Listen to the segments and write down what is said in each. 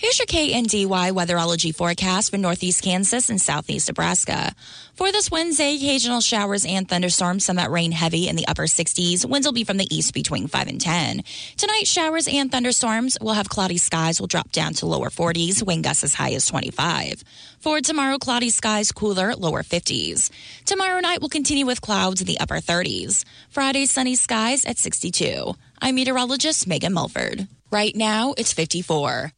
Here's your KNDY weatherology forecast for northeast Kansas and southeast Nebraska. For this Wednesday, occasional showers and thunderstorms, some that rain heavy in the upper 60s. Winds will be from the east between 5 and 10. Tonight, showers and thunderstorms. We'll have cloudy skies will drop down to lower 40s, wind gusts as high as 25. For tomorrow, cloudy skies, cooler, lower 50s. Tomorrow night, we'll continue with clouds in the upper 30s. Friday, sunny skies at 62. I'm meteorologist Megan Mulford. Right now, it's 54.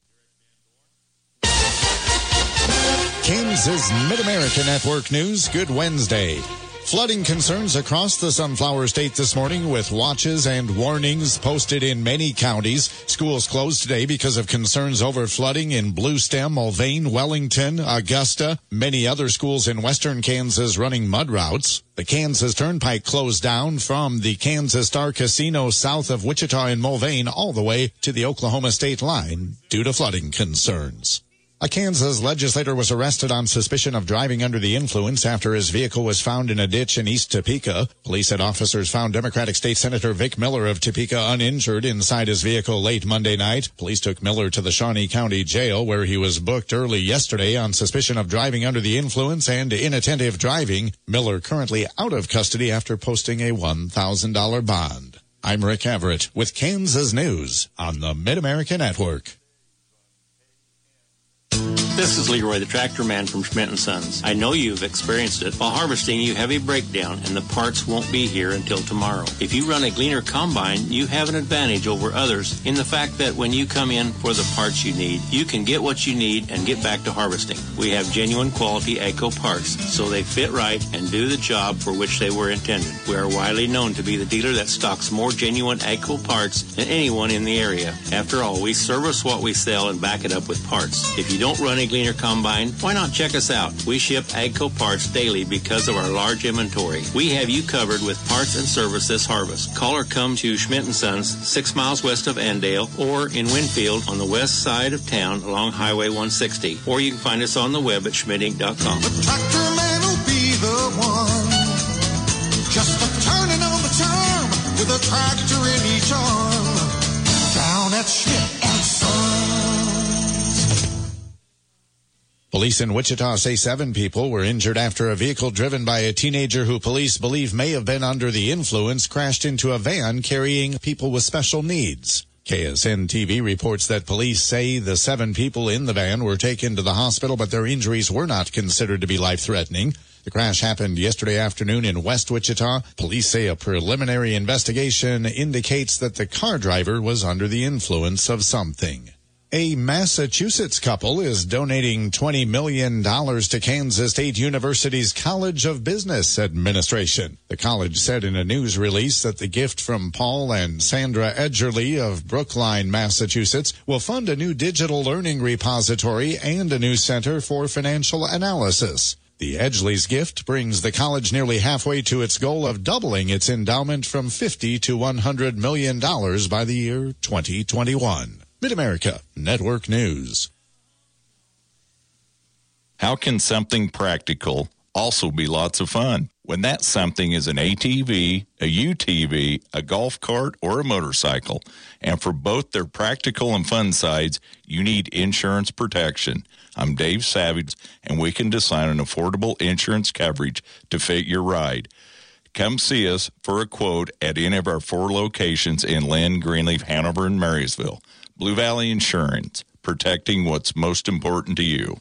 Kansas Mid-America Network News. Good Wednesday. Flooding concerns across the Sunflower State this morning with watches and warnings posted in many counties. Schools closed today because of concerns over flooding in Bluestem, Mulvane, Wellington, Augusta. Many other schools in western Kansas running mud routes. The Kansas Turnpike closed down from the Kansas Star Casino south of Wichita in Mulvane all the way to the Oklahoma state line due to flooding concerns. A Kansas legislator was arrested on suspicion of driving under the influence after his vehicle was found in a ditch in East Topeka. Police said officers found Democratic State Senator Vic Miller of Topeka uninjured inside his vehicle late Monday night. Police took Miller to the Shawnee County Jail, where he was booked early yesterday on suspicion of driving under the influence and inattentive driving. Miller currently out of custody after posting a $1,000 bond. I'm Rick Everett with Kansas News on the Mid-America Network. This is Leroy, the tractor man from Schmidt & Sons. I know you've experienced it. While harvesting, you have a breakdown, and the parts won't be here until tomorrow. If you run a Gleaner combine, you have an advantage over others in the fact that when you come in for the parts you need, you can get what you need and get back to harvesting. We have genuine quality AGCO parts, so they fit right and do the job for which they were intended. We are widely known to be the dealer that stocks more genuine AGCO parts than anyone in the area. After all, we service what we sell and back it up with parts. If you don't run a Gleaner combine, why not check us out? We ship AGCO parts daily because of our large inventory. We have you covered with parts and service this harvest. Call or come to Schmidt & Sons, 6 miles west of Andale, or in Winfield on the west side of town along Highway 160. Or you can find us on the web at schmidtinc.com. The tractor man will be the one, just a turning on the charm with a tractor in each arm, down at Schmidt & Sons. Police in Wichita say 7 people were injured after a vehicle driven by a teenager who police believe may have been under the influence crashed into a van carrying people with special needs. KSN-TV reports that police say the 7 people in the van were taken to the hospital, but their injuries were not considered to be life-threatening. The crash happened yesterday afternoon in West Wichita. Police say a preliminary investigation indicates that the car driver was under the influence of something. A Massachusetts couple is donating $20 million to Kansas State University's College of Business Administration. The college said in a news release that the gift from Paul and Sandra Edgerly of Brookline, Massachusetts, will fund a new digital learning repository and a new center for financial analysis. The Edgeley's gift brings the college nearly halfway to its goal of doubling its endowment from $50 to $100 million by the year 2021. Mid-America Network News. How can something practical also be lots of fun? When that something is an ATV, a UTV, a golf cart, or a motorcycle. And for both their practical and fun sides, you need insurance protection. I'm Dave Savage, and we can design an affordable insurance coverage to fit your ride. Come see us for a quote at any of our 4 locations in Lynn, Greenleaf, Hanover, and Marysville. Blue Valley Insurance, protecting what's most important to you.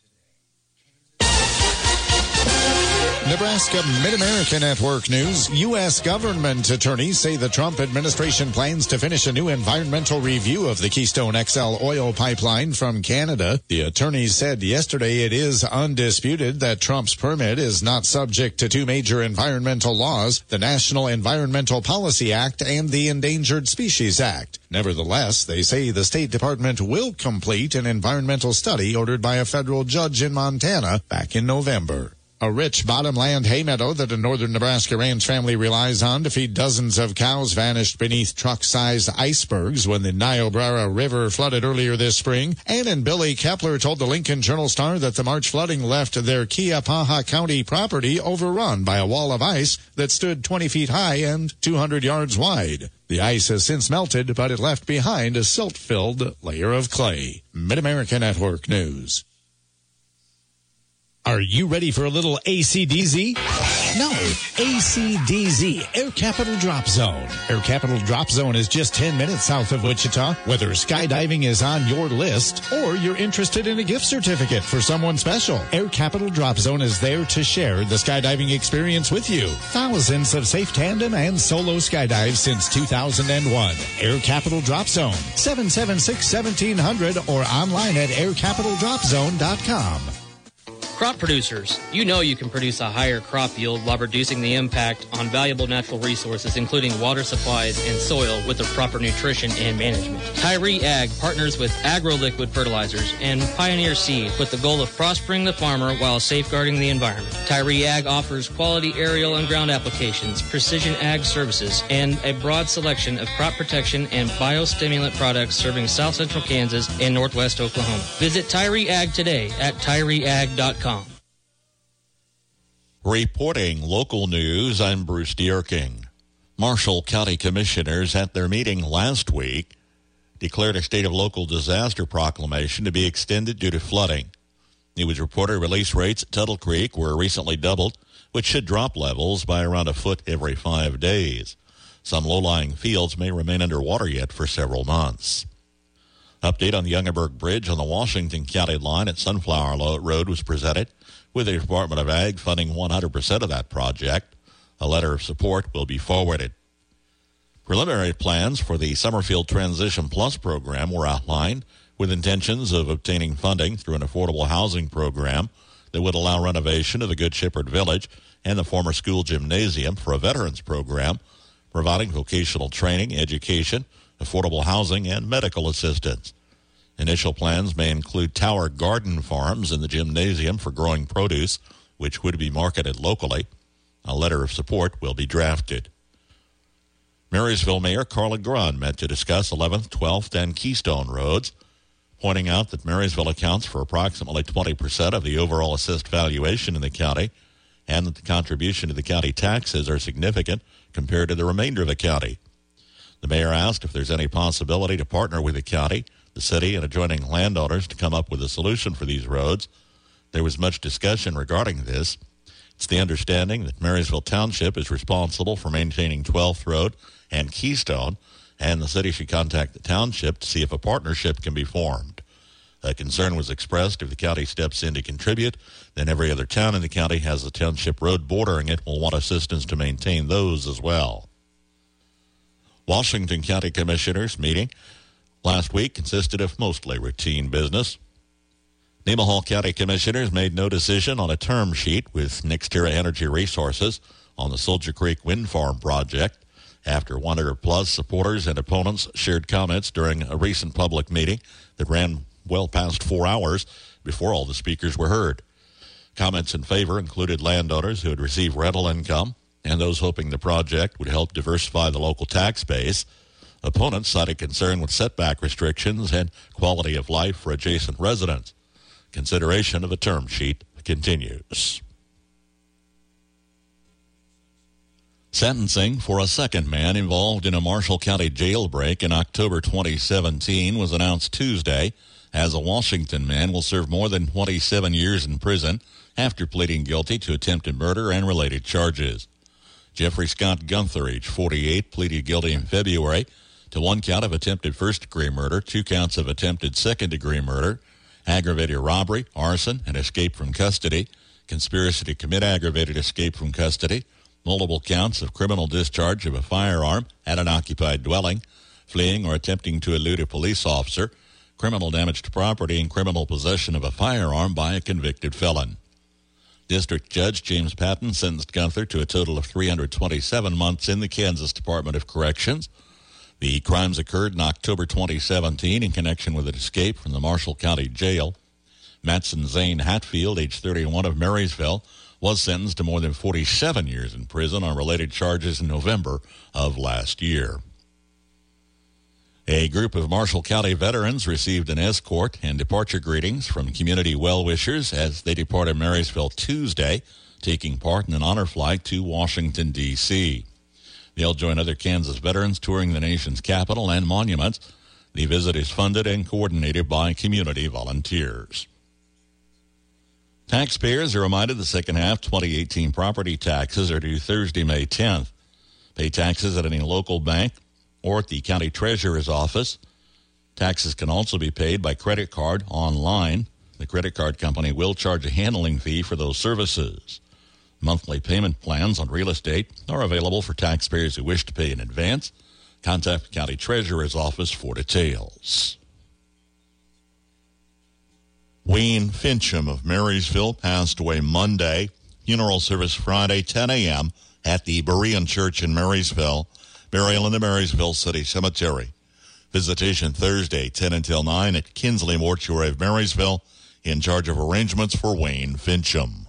Nebraska Mid-America Network News. U.S. government attorneys say the Trump administration plans to finish a new environmental review of the Keystone XL oil pipeline from Canada. The attorneys said yesterday it is undisputed that Trump's permit is not subject to 2 major environmental laws, the National Environmental Policy Act and the Endangered Species Act. Nevertheless, they say the State Department will complete an environmental study ordered by a federal judge in Montana back in November. A rich bottomland hay meadow that a northern Nebraska ranch family relies on to feed dozens of cows vanished beneath truck-sized icebergs when the Niobrara River flooded earlier this spring. Ann and Billy Kepler told the Lincoln Journal-Star that the March flooding left their Keapaha County property overrun by a wall of ice that stood 20 feet high and 200 yards wide. The ice has since melted, but it left behind a silt-filled layer of clay. Mid-America Network News. Are you ready for a little ACDZ? No, ACDZ, Air Capital Drop Zone. Air Capital Drop Zone is just 10 minutes south of Wichita. Whether skydiving is on your list or you're interested in a gift certificate for someone special, Air Capital Drop Zone is there to share the skydiving experience with you. Thousands of safe tandem and solo skydives since 2001. Air Capital Drop Zone, 776-1700 or online at aircapitaldropzone.com. Crop producers, you know you can produce a higher crop yield while reducing the impact on valuable natural resources, including water supplies and soil, with the proper nutrition and management. Tyree Ag partners with AgroLiquid Fertilizers and Pioneer Seed with the goal of prospering the farmer while safeguarding the environment. Tyree Ag offers quality aerial and ground applications, precision ag services, and a broad selection of crop protection and biostimulant products serving South Central Kansas and Northwest Oklahoma. Visit Tyree Ag today at tyreeag.com. Reporting local news, I'm Bruce Dierking. Marshall County Commissioners at their meeting last week declared a state of local disaster proclamation to be extended due to flooding. It was reported release rates at Tuttle Creek were recently doubled, which should drop levels by around a foot every 5 days. Some low-lying fields may remain underwater yet for several months. Update on the Youngerberg Bridge on the Washington County line at Sunflower Road was presented, with the Department of Ag funding 100% of that project. A letter of support will be forwarded. Preliminary plans for the Summerfield Transition Plus program were outlined, with intentions of obtaining funding through an affordable housing program that would allow renovation of the Good Shepherd Village and the former school gymnasium for a veterans program, providing vocational training, education, affordable housing, and medical assistance. Initial plans may include tower garden farms in the gymnasium for growing produce, which would be marketed locally. A letter of support will be drafted. Marysville Mayor Carla Grun met to discuss 11th, 12th, and Keystone roads, pointing out that Marysville accounts for approximately 20% of the overall assessed valuation in the county, and that the contribution to the county taxes are significant compared to the remainder of the county. The mayor asked if there's any possibility to partner with the county, the city, and adjoining landowners to come up with a solution for these roads. There was much discussion regarding this. It's the understanding that Marysville Township is responsible for maintaining 12th Road and Keystone, and the city should contact the township to see if a partnership can be formed. A concern was expressed if the county steps in to contribute, then every other town in the county has a township road bordering it will want assistance to maintain those as well. Washington County Commissioners meeting last week consisted of mostly routine business. Nemaha County Commissioners made no decision on a term sheet with NextEra Energy Resources on the Soldier Creek Wind Farm project after 100-plus supporters and opponents shared comments during a recent public meeting that ran well past 4 hours before all the speakers were heard. Comments in favor included landowners who had received rental income and those hoping the project would help diversify the local tax base. Opponents cited concern with setback restrictions and quality of life for adjacent residents. Consideration of a term sheet continues. Sentencing for a second man involved in a Marshall County jailbreak in October 2017 was announced Tuesday, as a Washington man will serve more than 27 years in prison after pleading guilty to attempted murder and related charges. Jeffrey Scott Gunther, age 48, pleaded guilty in February to 1 count of attempted first-degree murder, 2 counts of attempted second-degree murder, aggravated robbery, arson, and escape from custody, conspiracy to commit aggravated escape from custody, multiple counts of criminal discharge of a firearm at an occupied dwelling, fleeing or attempting to elude a police officer, criminal damage to property, and criminal possession of a firearm by a convicted felon. District Judge James Patton sentenced Gunther to a total of 327 months in the Kansas Department of Corrections. The crimes occurred in October 2017 in connection with an escape from the Marshall County Jail. Matson Zane Hatfield, age 31, of Marysville, was sentenced to more than 47 years in prison on related charges in November of last year. A group of Marshall County veterans received an escort and departure greetings from community well-wishers as they departed Marysville Tuesday, taking part in an honor flight to Washington, D.C. They'll join other Kansas veterans touring the nation's capital and monuments. The visit is funded and coordinated by community volunteers. Taxpayers are reminded the second half 2018 property taxes are due Thursday, May 10th. Pay taxes at any local bank or at the county treasurer's office. Taxes can also be paid by credit card online. The credit card company will charge a handling fee for those services. Monthly payment plans on real estate are available for taxpayers who wish to pay in advance. Contact the county treasurer's office for details. Wayne Fincham of Marysville passed away Monday. Funeral service Friday, 10 a.m. at the Berean Church in Marysville. Burial in the Marysville City Cemetery. Visitation Thursday, 10 until 9 at Kinsley Mortuary of Marysville, in charge of arrangements for Wayne Fincham.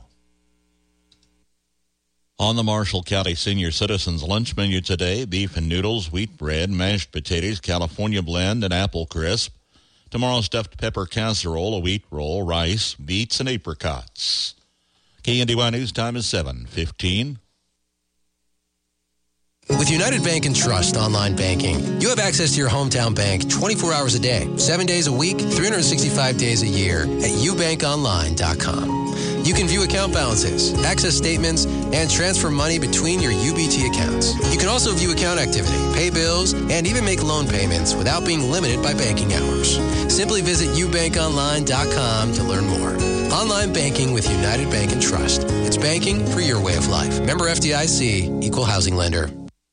On the Marshall County Senior Citizens lunch menu today, beef and noodles, wheat bread, mashed potatoes, California blend, and apple crisp. Tomorrow, stuffed pepper casserole, a wheat roll, rice, beets, and apricots. KNDY News time is 7:15. With United Bank and Trust online banking, you have access to your hometown bank 24 hours a day, 7 days a week, 365 days a year at ubankonline.com. You can view account balances, access statements, and transfer money between your UBT accounts. You can also view account activity, pay bills, and even make loan payments without being limited by banking hours. Simply visit ubankonline.com to learn more. Online banking with United Bank and Trust. It's banking for your way of life. Member FDIC, Equal Housing Lender.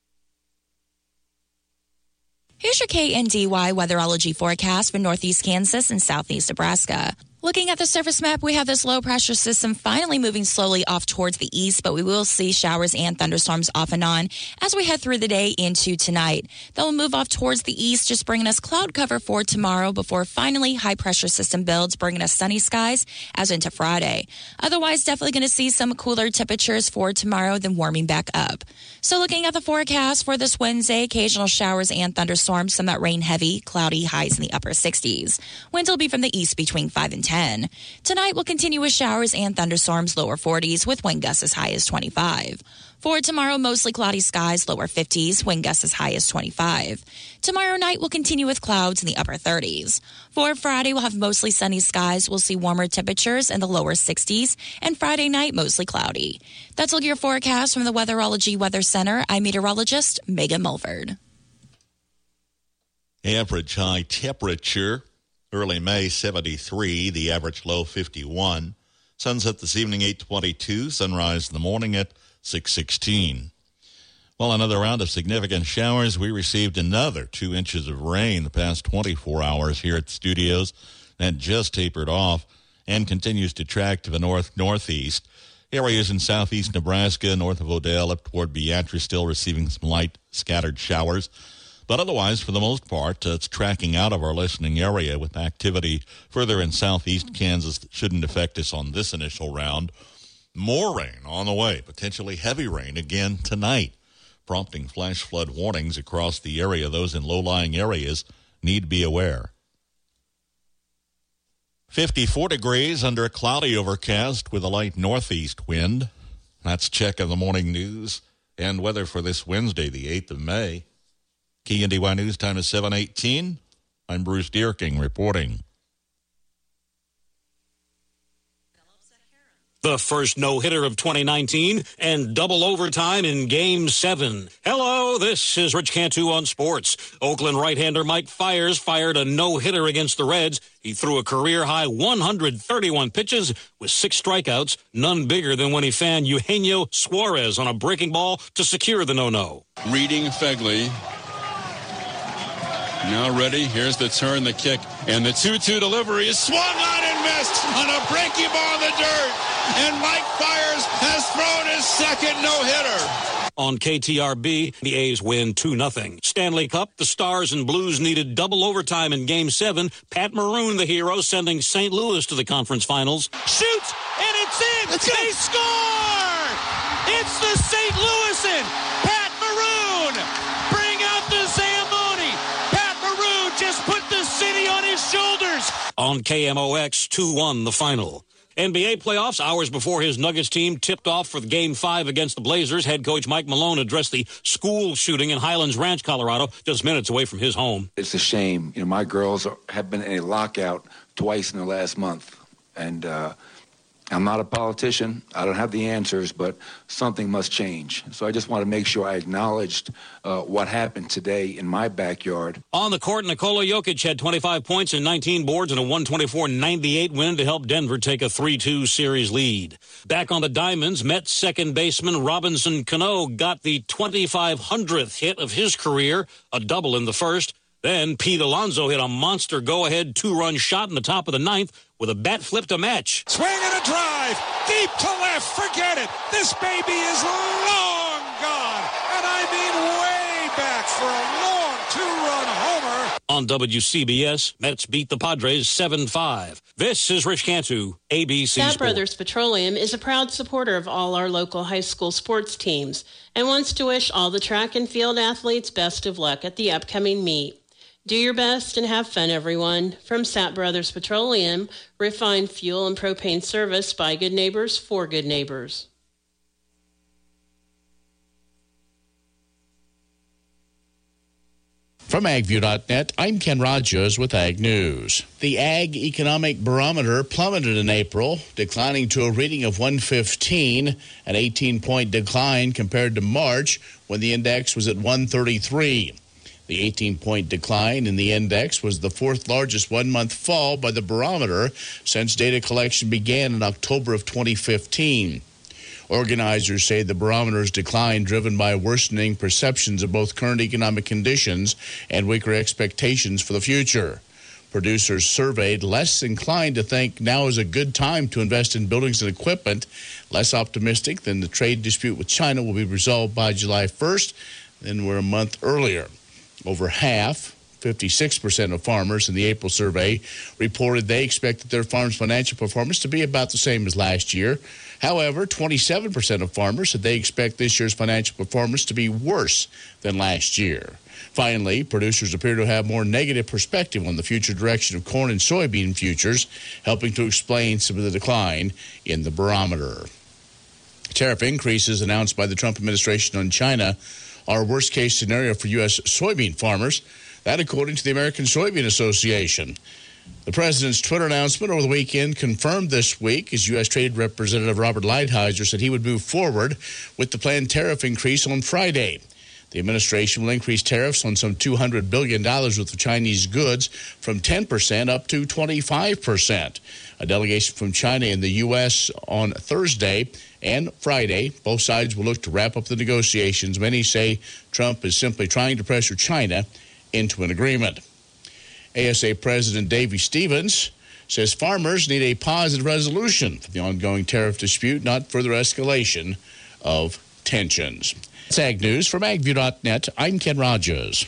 Here's your KNDY weatherology forecast for northeast Kansas and southeast Nebraska. Looking at the surface map, we have this low-pressure system finally moving slowly off towards the east, but we will see showers and thunderstorms off and on as we head through the day into tonight. They'll move off towards the east, just bringing us cloud cover for tomorrow before finally high-pressure system builds, bringing us sunny skies as into Friday. Otherwise, definitely going to see some cooler temperatures for tomorrow, then warming back up. So looking at the forecast for this Wednesday, occasional showers and thunderstorms, some that rain heavy, cloudy, highs in the upper 60s. Winds will be from the east between 5 and 10. Tonight will continue with showers and thunderstorms, lower 40s, with wind gusts as high as 25. For tomorrow, mostly cloudy skies, lower 50s, wind gusts as high as 25. Tomorrow night will continue with clouds in the upper 30s. For Friday, we'll have mostly sunny skies. We'll see warmer temperatures in the lower 60s. And Friday night, mostly cloudy. That's all your forecast from the Weatherology Weather Center. I'm meteorologist Megan Mulford. Average high temperature, early May 73, the average low 51. Sunset this evening 8:22, sunrise in the morning at 6:16. Well, another round of significant showers. We received another 2 inches of rain the past 24 hours here at the studios. That just tapered off and continues to track to the north-northeast. Areas in southeast Nebraska, north of Odell, up toward Beatrice, still receiving some light scattered showers. But otherwise, for the most part, it's tracking out of our listening area with activity further in southeast Kansas that shouldn't affect us on this initial round. More rain on the way, potentially heavy rain again tonight, prompting flash flood warnings across the area. Those in low-lying areas need to be aware. 54 degrees under a cloudy overcast with a light northeast wind. That's check of the morning news and weather for this Wednesday, the 8th of May. KNDY News time is 7:18. I'm Bruce Dierking reporting. The first no-hitter of 2019 and double overtime in Game 7. Hello, this is Rich Cantu on sports. Oakland right-hander Mike Fiers fired a no-hitter against the Reds. He threw a career-high 131 pitches with 6 strikeouts, none bigger than when he fanned Eugenio Suarez on a breaking ball to secure the no-no. Reading Fegley. Now ready. Here's the turn, the kick, and the 2-2 delivery is swung on and missed on a breaking ball in the dirt. And Mike Fiers has thrown his second no-hitter. On KTRB, the A's win 2-0. Stanley Cup, the Stars and Blues needed double overtime in Game 7. Pat Maroon, the hero, sending St. Louis to the conference finals. Shoots, and it's in! They score! It's the St. Louisan! Pat Maroon! Bring out the Zamboni! Pat Maroon just put the city on his shoulders! On KMOX, 2-1 the final. NBA playoffs, hours before his Nuggets team tipped off for Game 5 against the Blazers, head coach Mike Malone addressed the school shooting in Highlands Ranch, Colorado, just minutes away from his home. It's a shame. You know, my girls have been in a lockout twice in the last month, and I'm not a politician. I don't have the answers, but something must change. So I just want to make sure I acknowledged what happened today in my backyard. On the court, Nikola Jokic had 25 points and 19 boards in a 124-98 win to help Denver take a 3-2 series lead. Back on the diamonds, Mets second baseman Robinson Cano got the 2,500th hit of his career, a double in the first. Then Pete Alonso hit a monster go-ahead 2-run shot in the top of the ninth with a bat flip to match. Swing and a drive, deep to left, forget it. This baby is long gone, and I mean way back for a long 2-run homer. On WCBS, Mets beat the Padres 7-5. This is Rich Cantu, ABC Sports. Stat Brothers Petroleum is a proud supporter of all our local high school sports teams and wants to wish all the track and field athletes best of luck at the upcoming meet. Do your best and have fun, everyone. From Sat Brothers Petroleum, refined fuel and propane service by good neighbors for good neighbors. From AgView.net, I'm Ken Rogers with Ag News. The Ag Economic Barometer plummeted in April, declining to a reading of 115, an 18-point decline compared to March when the index was at 133. The 18-point decline in the index was the fourth largest one-month fall by the barometer since data collection began in October of 2015. Organizers say the barometer's decline driven by worsening perceptions of both current economic conditions and weaker expectations for the future. Producers surveyed less inclined to think now is a good time to invest in buildings and equipment, less optimistic than the trade dispute with China will be resolved by July 1st than were a month earlier. Over half, 56% of farmers in the April survey reported they expected their farm's financial performance to be about the same as last year. However, 27% of farmers said they expect this year's financial performance to be worse than last year. Finally, producers appear to have more negative perspective on the future direction of corn and soybean futures, helping to explain some of the decline in the barometer. Tariff increases announced by the Trump administration on China are a worst-case scenario for U.S. soybean farmers. That, according to the American Soybean Association. The president's Twitter announcement over the weekend confirmed this week as U.S. Trade Representative Robert Lighthizer said he would move forward with the planned tariff increase on Friday. The administration will increase tariffs on some $200 billion worth of Chinese goods from 10% up to 25%. A delegation from China in the U.S. on Thursday and Friday. Both sides will look to wrap up the negotiations. Many say Trump is simply trying to pressure China into an agreement. ASA President Davy Stevens says farmers need a positive resolution for the ongoing tariff dispute, not further escalation of tensions. It's Ag News from AgView.net. I'm Ken Rogers.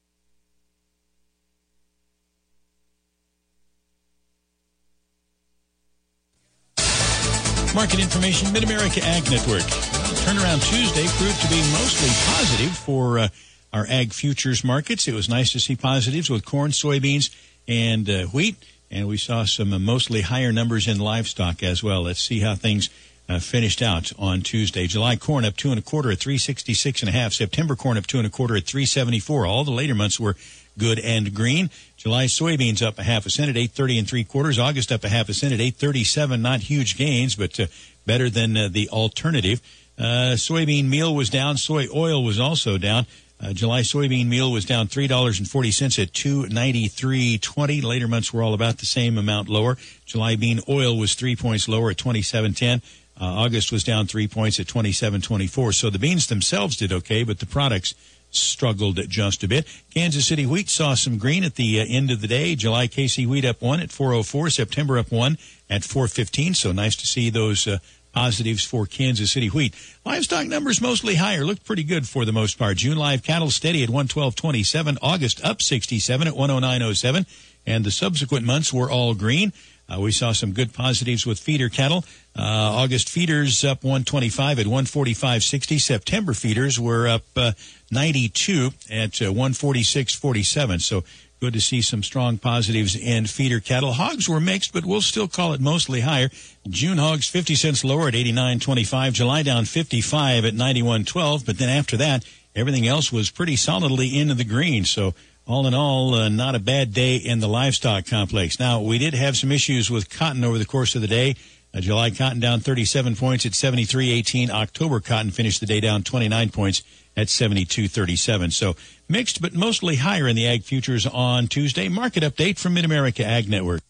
Market information, Mid-America Ag Network. Turnaround Tuesday proved to be mostly positive for our ag futures markets. It was nice to see positives with corn, soybeans, and wheat, and we saw some mostly higher numbers in livestock as well. Let's see how things finished out on Tuesday. July corn up 2 1/4 at 366.5. September corn up 2 1/4 at 374. All the later months were good and green. July soybeans up 1/2 cent at 8.30 3/4. August up 1/2 cent at 8.37. Not huge gains, but better than the alternative. Soybean meal was down. Soy oil was also down. July soybean meal was down $3.40 at $2.93.20. Later months were all about the same amount lower. July bean oil was 3 points lower at $27.10. August was down 3 points at $27.24. So the beans themselves did okay, but the products struggled just a bit. Kansas City wheat saw some green at the end of the day. July KC wheat up 1 at 4.04. September up 1 at 4.15. So nice to see those positives for Kansas City wheat. Livestock numbers mostly higher, looked pretty good for the most part. June live cattle steady at 112.27, August up 67 at 109.07, and the subsequent months were all green. We saw some good positives with feeder cattle. August feeders up 125 at 145.60. September feeders were up 92 at 146.47. So good to see some strong positives in feeder cattle. Hogs were mixed, but we'll still call it mostly higher. June hogs 50 cents lower at 89.25. July down 55 at 91.12. But then after that, everything else was pretty solidly into the green. So all in all, not a bad day in the livestock complex. Now, we did have some issues with cotton over the course of the day. July cotton down 37 points at 73.18. October cotton finished the day down 29 points at 72.37. So mixed, but mostly higher in the ag futures on Tuesday. Market update from Mid-America Ag Network.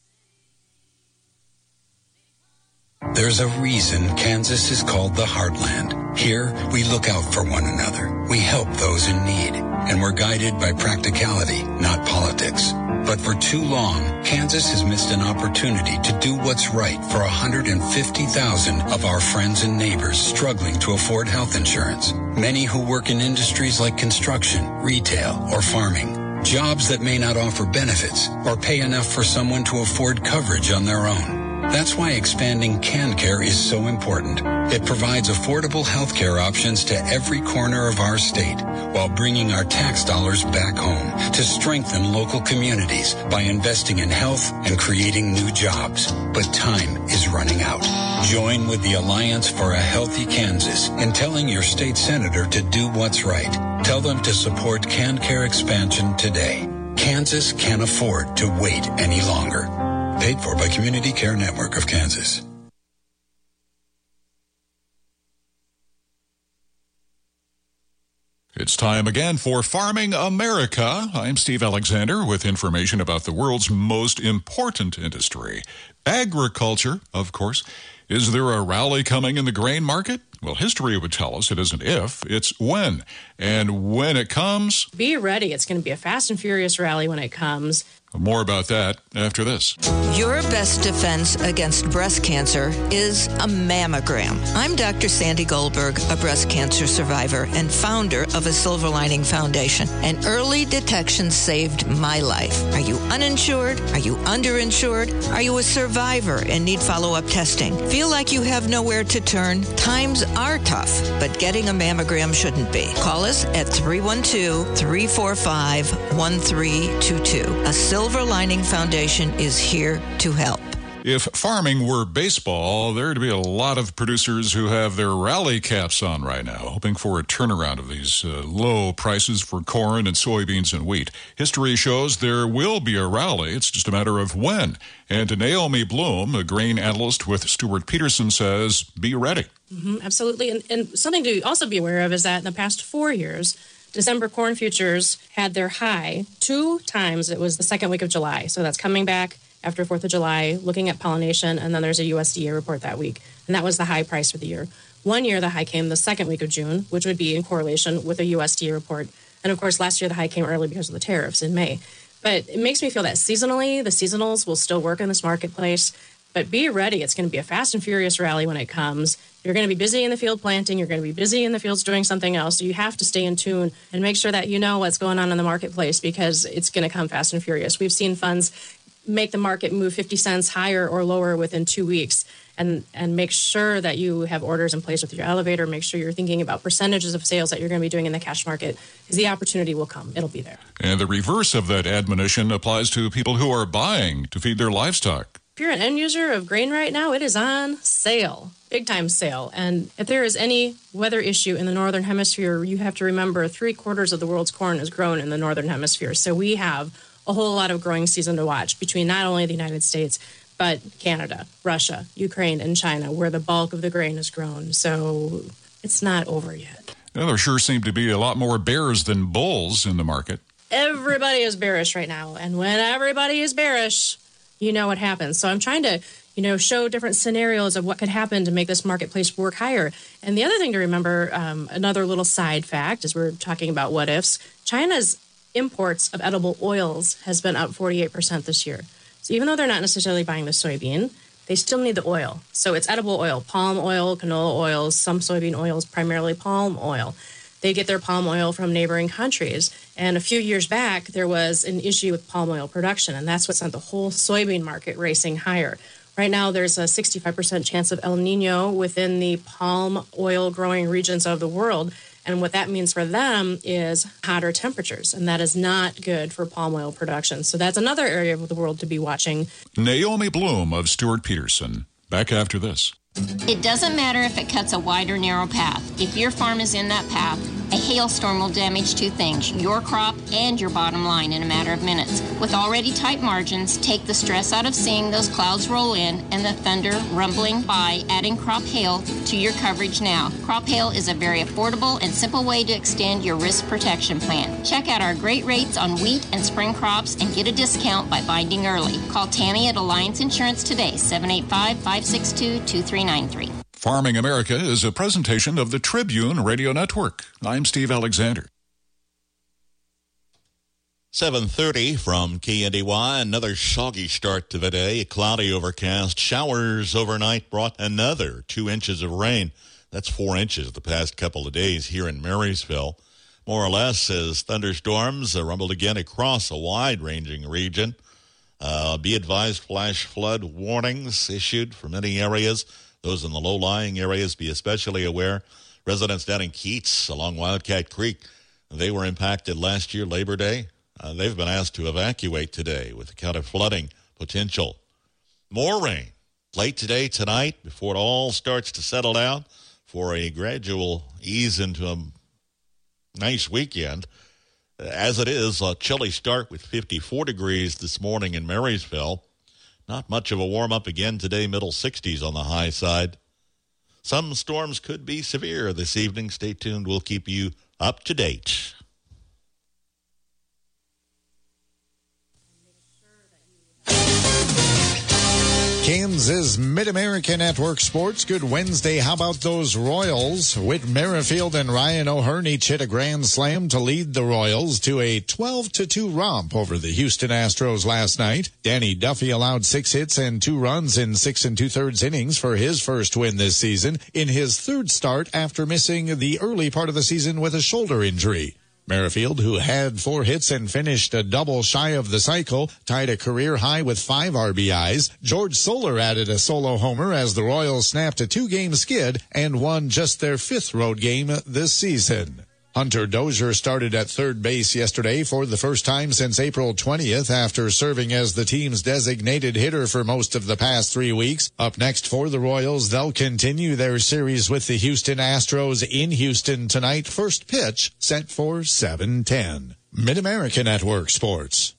There's a reason Kansas is called the Heartland. Here, we look out for one another. We help those in need. And we're guided by practicality, not politics. But for too long, Kansas has missed an opportunity to do what's right for 150,000 of our friends and neighbors struggling to afford health insurance. Many who work in industries like construction, retail, or farming. Jobs that may not offer benefits or pay enough for someone to afford coverage on their own. That's why expanding KanCare is so important. It provides affordable health care options to every corner of our state while bringing our tax dollars back home to strengthen local communities by investing in health and creating new jobs. But time is running out. Join with the Alliance for a Healthy Kansas in telling your state senator to do what's right. Tell them to support KanCare expansion today. Kansas can't afford to wait any longer. Paid for by Community Care Network of Kansas. It's time again for Farming America. I'm Steve Alexander with information about the world's most important industry, agriculture, of course. Is there a rally coming in the grain market? Well, history would tell us it isn't if, it's when. And when it comes... Be ready. It's going to be a fast and furious rally when it comes. More about that after this. Your best defense against breast cancer is a mammogram. I'm Dr. Sandy Goldberg, a breast cancer survivor and founder of a Silver Lining Foundation. And early detection saved my life. Are you uninsured? Are you underinsured? Are you a survivor and need follow-up testing? Feel like you have nowhere to turn? Times are tough, but getting a mammogram shouldn't be. Call us at 312-345-1322. A Silver Lining Foundation is here to help. If farming were baseball, there'd be a lot of producers who have their rally caps on right now, hoping for a turnaround of these low prices for corn and soybeans and wheat. History shows there will be a rally. It's just a matter of when. And Naomi Bloom, a grain analyst with Stuart Peterson, says, be ready. Absolutely. And something to also be aware of is that in the past 4 years, December corn futures had their high 2 times. It was the second week of July. So that's coming back after 4th of July, looking at pollination, and then there's a USDA report that week. And that was the high price for the year. 1 year, the high came the second week of June, which would be in correlation with a USDA report. And, of course, last year the high came early because of the tariffs in May. But it makes me feel that seasonally, the seasonals will still work in this marketplace. But be ready. It's going to be a fast and furious rally when it comes. You're going to be busy in the field planting. You're going to be busy in the fields doing something else. So you have to stay in tune and make sure that you know what's going on in the marketplace because it's going to come fast and furious. We've seen funds make the market move 50 cents higher or lower within 2 weeks. And make sure that you have orders in place with your elevator. Make sure you're thinking about percentages of sales that you're going to be doing in the cash market because the opportunity will come. It'll be there. And the reverse of that admonition applies to people who are buying to feed their livestock. If you're an end user of grain right now, it is on sale, big time sale. And if there is any weather issue in the Northern Hemisphere, you have to remember 3/4 of the world's corn is grown in the Northern Hemisphere. So we have a whole lot of growing season to watch between not only the United States, but Canada, Russia, Ukraine, and China, where the bulk of the grain is grown. So it's not over yet. Well, there sure seem to be a lot more bears than bulls in the market. Everybody is bearish right now. And when everybody is bearish, you know what happens. So I'm trying to, show different scenarios of what could happen to make this marketplace work higher. And the other thing to remember, another little side fact, as we're talking about what ifs, China's imports of edible oils has been up 48% this year. So even though they're not necessarily buying the soybean, they still need the oil. So it's edible oil, palm oil, canola oils, some soybean oils, primarily palm oil. They get their palm oil from neighboring countries. And a few years back, there was an issue with palm oil production, and that's what sent the whole soybean market racing higher. Right now, there's a 65% chance of El Nino within the palm oil growing regions of the world. And what that means for them is hotter temperatures, and that is not good for palm oil production. So that's another area of the world to be watching. Naomi Bloom of Stuart Peterson. Back after this. It doesn't matter if it cuts a wide or narrow path. If your farm is in that path, a hailstorm will damage two things, your crop and your bottom line in a matter of minutes. With already tight margins, take the stress out of seeing those clouds roll in and the thunder rumbling by, adding crop hail to your coverage now. Crop hail is a very affordable and simple way to extend your risk protection plan. Check out our great rates on wheat and spring crops and get a discount by binding early. Call Tammy at Alliance Insurance today, 785-562-2393. Farming America is a presentation of the Tribune Radio Network. I'm Steve Alexander. 7:30 from KNDY. Another soggy start to the day. Cloudy overcast. Showers overnight brought another 2 inches of rain. That's 4 inches the past couple of days here in Marysville. More or less as thunderstorms rumbled again across a wide-ranging region. Be advised, flash flood warnings issued for many areas. Those in the low-lying areas, be especially aware. Residents down in Keats along Wildcat Creek, they were impacted last year, Labor Day. They've been asked to evacuate today with account of flooding potential. More rain late today, tonight, before it all starts to settle down for a gradual ease into a nice weekend. As it is, a chilly start with 54 degrees this morning in Marysville. Not much of a warm-up again today, middle 60s on the high side. Some storms could be severe this evening. Stay tuned. We'll keep you up to date. Kansas Mid-America Network Sports. Good Wednesday. How about those Royals? Whit Merrifield and Ryan O'Hearn each hit a grand slam to lead the Royals to a 12-2 romp over the Houston Astros last night. Danny Duffy allowed 6 hits and 2 runs in 6 2/3 innings for his first win this season in his third start after missing the early part of the season with a shoulder injury. Merrifield, who had 4 hits and finished a double shy of the cycle, tied a career high with 5 RBIs. George Soler added a solo homer as the Royals snapped a 2-game skid and won just their 5th road game this season. Hunter Dozier started at third base yesterday for the first time since April 20th after serving as the team's designated hitter for most of the past 3 weeks. Up next for the Royals, they'll continue their series with the Houston Astros in Houston tonight. First pitch set for 7:10. Mid-America Network Sports.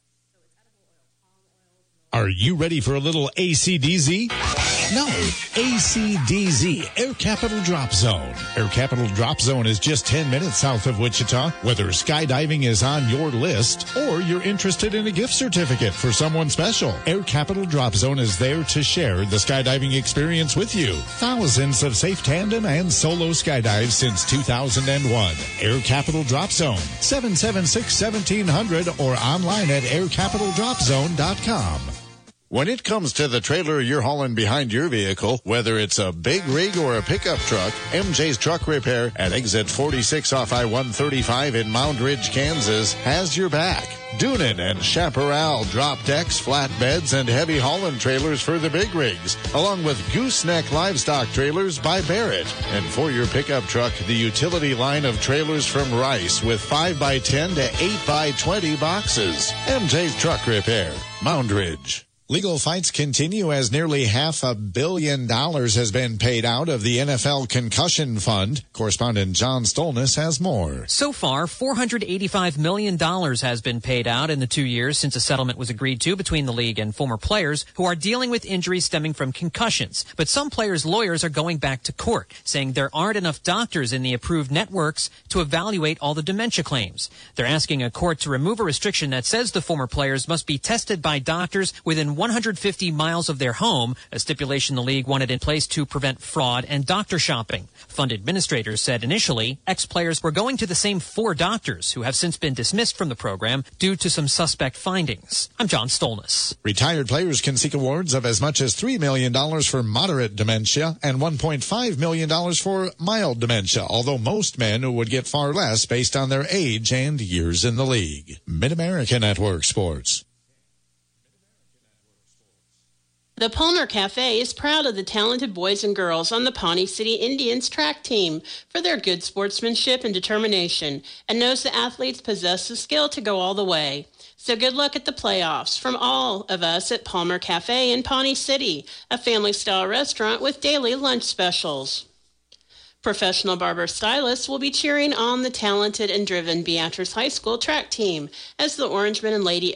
Are you ready for a little ACDZ? No, ACDZ, Air Capital Drop Zone. Air Capital Drop Zone is just 10 minutes south of Wichita. Whether skydiving is on your list or you're interested in a gift certificate for someone special, Air Capital Drop Zone is there to share the skydiving experience with you. Thousands of safe tandem and solo skydives since 2001. Air Capital Drop Zone, 776-1700 or online at aircapitaldropzone.com. When it comes to the trailer you're hauling behind your vehicle, whether it's a big rig or a pickup truck, MJ's Truck Repair at exit 46 off I-135 in Mound Ridge, Kansas has your back. Doonan and Chaparral drop decks, flatbeds, and heavy hauling trailers for the big rigs, along with Gooseneck livestock trailers by Barrett. And for your pickup truck, the utility line of trailers from Rice with 5x10 to 8x20 boxes. MJ's Truck Repair, Mound Ridge. Legal fights continue as nearly $500 million has been paid out of the NFL Concussion Fund. Correspondent John Stolness has more. So far, $485 million has been paid out in the 2 years since a settlement was agreed to between the league and former players who are dealing with injuries stemming from concussions. But some players' lawyers are going back to court, saying there aren't enough doctors in the approved networks to evaluate all the dementia claims. They're asking a court to remove a restriction that says the former players must be tested by doctors within 150 miles of their home, a stipulation the league wanted in place to prevent fraud and doctor shopping. Fund administrators said initially ex-players were going to the same 4 doctors who have since been dismissed from the program due to some suspect findings. I'm John Stolness. Retired players can seek awards of as much as $3 million for moderate dementia and $1.5 million for mild dementia, although most men would get far less based on their age and years in the league. Mid-America Network Sports. The Palmer Cafe is proud of the talented boys and girls on the Pawnee City Indians track team for their good sportsmanship and determination, and knows the athletes possess the skill to go all the way. So good luck at the playoffs from all of us at Palmer Cafe in Pawnee City, a family-style restaurant with daily lunch specials. Professional barber stylists will be cheering on the talented and driven Beatrice High School track team as the Orangemen and Lady